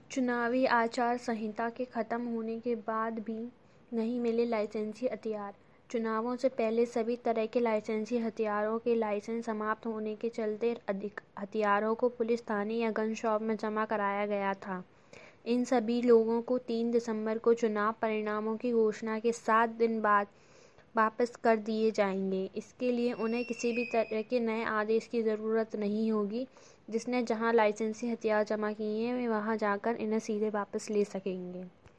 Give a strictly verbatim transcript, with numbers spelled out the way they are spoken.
चुनावी आचार संहिता के खत्म होने के बाद भी नहीं मिले लाइसेंसी हथियार। चुनावों से पहले सभी तरह के लाइसेंसी हथियारों के लाइसेंस समाप्त होने के चलते अधिक हथियारों को पुलिस थाने या गन शॉप में जमा कराया गया था। इन सभी लोगों को तीन दिसंबर को चुनाव परिणामों की घोषणा के सात दिन बाद वापस कर दिए जाएंगे। इसके लिए उन्हें किसी भी तरह के नए आदेश की ज़रूरत नहीं होगी। जिसने जहां लाइसेंसी हथियार जमा किए हैं वे वहां जाकर इन्हें सीधे वापस ले सकेंगे।